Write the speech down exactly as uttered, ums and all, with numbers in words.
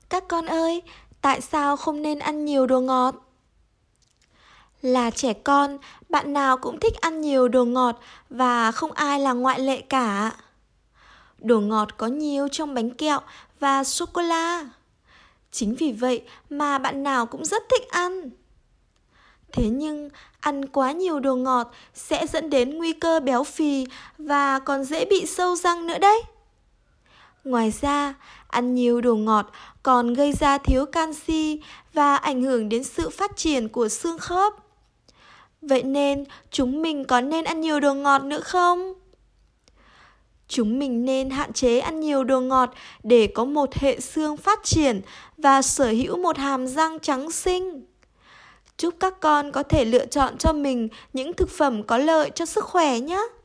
Các con ơi, tại sao không nên ăn nhiều đồ ngọt? Là trẻ con, bạn nào cũng thích ăn nhiều đồ ngọt và không ai là ngoại lệ cả. Đồ ngọt có nhiều trong bánh kẹo và sô-cô-la. Chính vì vậy mà bạn nào cũng rất thích ăn. Thế nhưng, ăn quá nhiều đồ ngọt sẽ dẫn đến nguy cơ béo phì và còn dễ bị sâu răng nữa đấy. Ngoài ra, ăn nhiều đồ ngọt còn gây ra thiếu canxi và ảnh hưởng đến sự phát triển của xương khớp. Vậy nên, chúng mình có nên ăn nhiều đồ ngọt nữa không? Chúng mình nên hạn chế ăn nhiều đồ ngọt để có một hệ xương phát triển và sở hữu một hàm răng trắng xinh. Chúc các con có thể lựa chọn cho mình những thực phẩm có lợi cho sức khỏe nhé!